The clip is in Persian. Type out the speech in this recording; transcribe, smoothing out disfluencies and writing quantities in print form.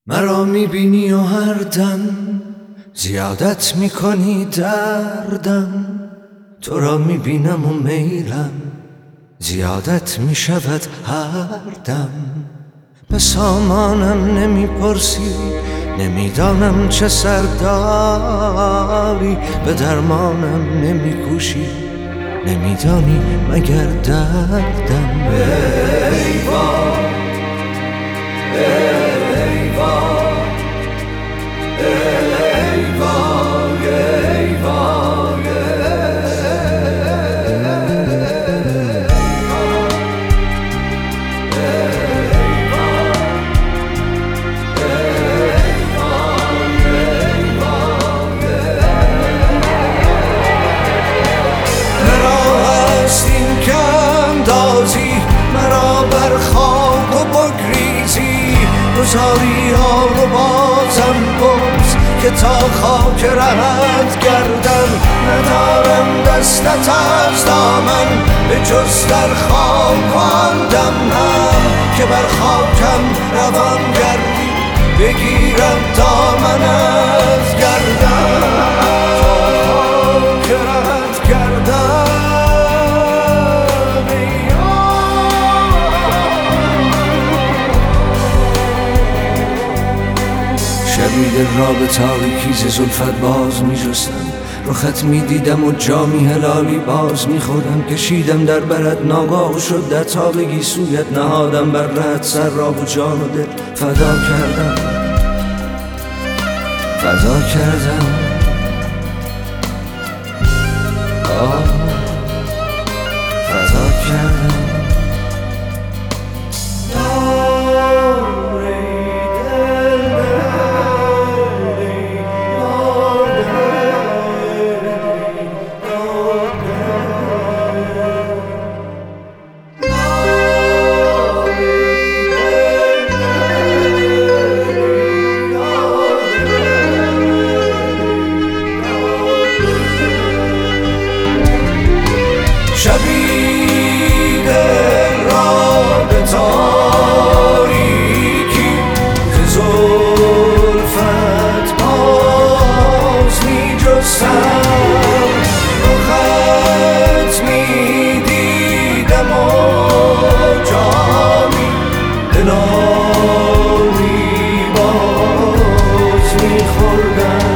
مرا میبینی و هر دم زیادت میکنی دردم، تو را میبینم و میلم زیادت میشود هر دم. به سامانم نمیپرسی، نمیدانم چه سرداری، به درمانم نمیکوشی، نمیدانی مگر دردم. ای وای ای وای ای وای ای وای مرا بر خاک و بگریزی، گذاری ها رو بازم پرس که تا خاک رهت گردم. ندارم دستت از دامن به جز در خاک و آن دم هم که بر خاکم روان گردی، بگیرم دامنت گردم که رهت گردم. شبی دل را به تاریکی ز زلفت باز می جستم، رخت می دیدم و جامی هلالی باز می خورم. کشیدم در برت ناگاه و شد در تابگی سویت نهادم بر رهت سر را و جان و دل فدا کردم، فدا کردم. فدا کردم. شبی دل را به تاریکی که زلفت باز می جستم، رخت می دیدم و جامی هلالی باز می خوردم.